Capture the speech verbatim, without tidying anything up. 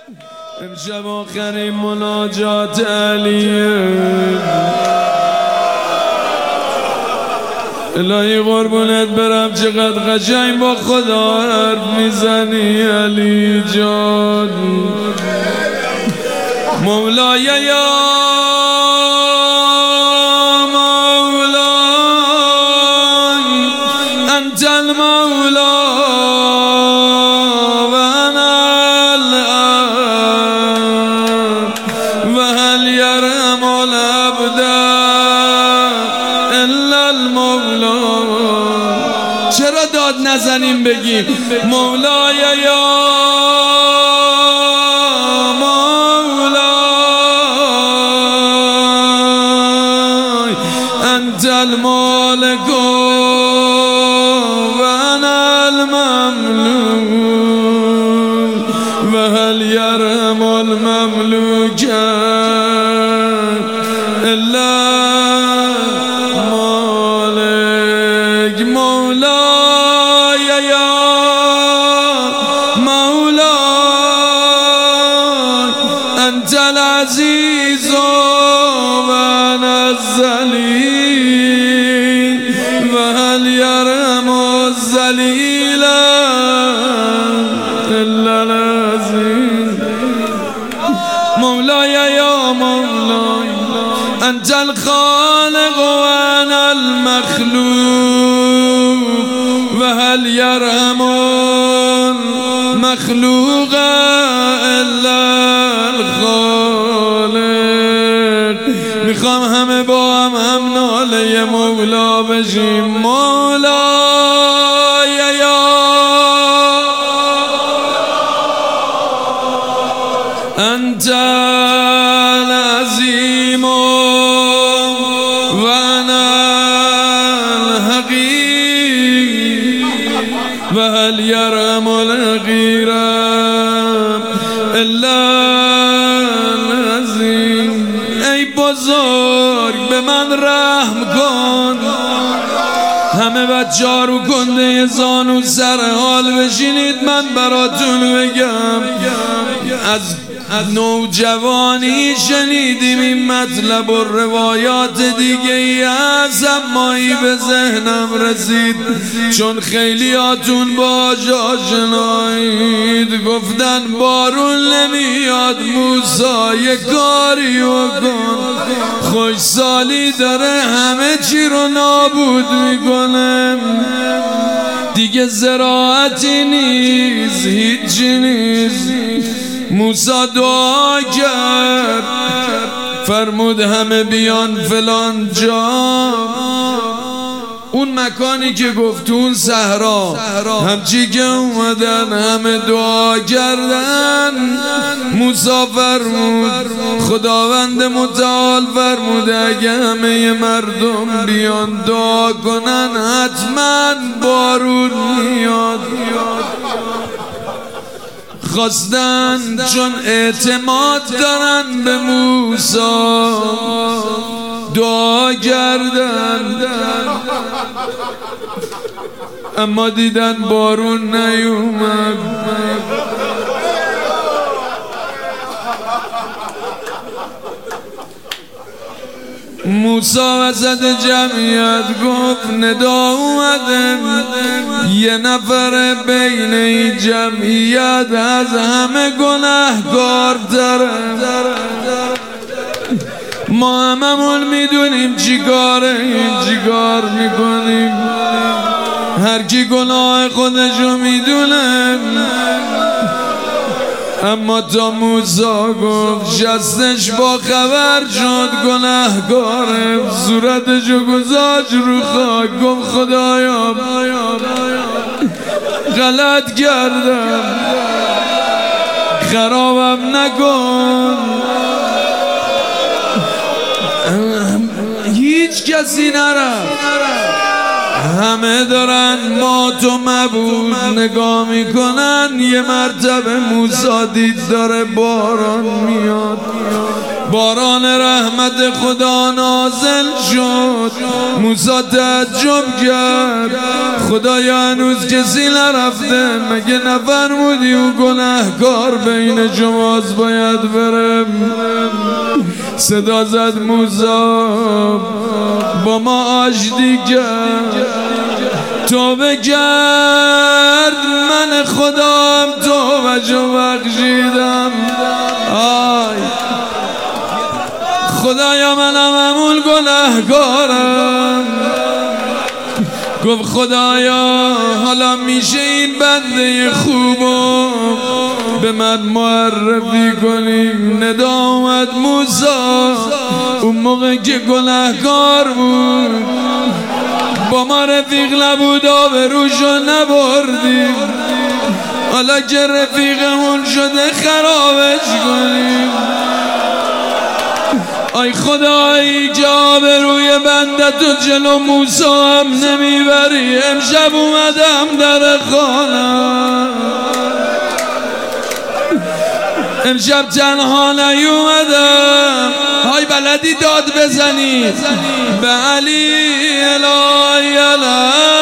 امشب آخرین مناجات علیه. الهی قربونت برم چقدر قشنگ با خدا حرف میزنی علی جان. مولای یا مولای انت المولا و انا العبد و هل یرحم العبد الا المولا. چرا داد نزنیم بگیم مولای یا انت المالك وانا المملوك وهل يرحم المملوك الا مالك. مولاي يا مولاي انت العزيز وانا الذليل وهل يرحم الذليل إلا العزيز. مولاي يا مولاي أنت الخالق وأنا المخلوق وهل يرحم المخلوق إلا الخالق. میخوام همه با هم هم ناله مولا بشیم. مولای یا انت العظیم و انا الحقیر و هل یرحم الحقیر الا العظیم. ای بزرگ به من رحم کن. همه بچه ها رو کنده زانو سر حال بشینید من براتون بگم. از نوجوانی شنیدیم این مطلب و روایات دیگه ای از امایی به ذهنم رسید چون خیلی هاتون با آشنایید. گفتن بارون نمیاد موسی یه کاری بکن. خوش سالی داره همه چی رو نابود میکنه. دیگه زراعتی نیست هیچی نیست. موسی دعا کرد فرمود همه بیان فلان جا. اون مکانی که گفت اون صحرا همچی که اومدن همه دعا کردن. موسی فرمود خداوند متعال فرموده اگه همه مردم بیان دعا کنن حتما بارون میاد. خواستن چون اعتماد دارن به موسی دعا کردن اما دیدن بارون نیومد. موسی وسط جمعیت گفت ندا اومده یه نفر بین این جمعیت از همه گناهکار داره. ما هممون میدونیم چی کاره چی کار میکنیم. هر کی گناه خودشو میدونه. اما تا موسی گفت شستش با خبر شد گناهکاره. صورتشو گذاشت رو خاک گفت خدایا غلط کردم خرابم نکن. هیچ کسی نرفت. همه دارن ما تو مبود نگاه میکنن. یه مرتبه موسی دید داره باران میاد. باران رحمت خدا نازل شد. موسی تعجب کرد خدایا هنوز کسی نرفته، مگه نفرمودی و گناهکار بین جماز باید برم؟ صدا زد موسی با ما آشتی کرد، توبه کرد من خدام توبه جو بخشیدم. آی خدایا منم همون گناهکارم. گفت خدایا حالا میشه این بنده خوبو به من معرفی کنیم؟ ندا اومد موسی اون موقع که گناهکار بود، با ما رفیق نبود آبروشو نبردیم، حالا که رفیقمون شده خرابش کنیم. آی خدایی که آبروی بنده تو جلو موسی هم نمیبری، امشب اومدم در خانه، امشب تنها نیومدم. های بلدی داد بزنی به علی الهی الهی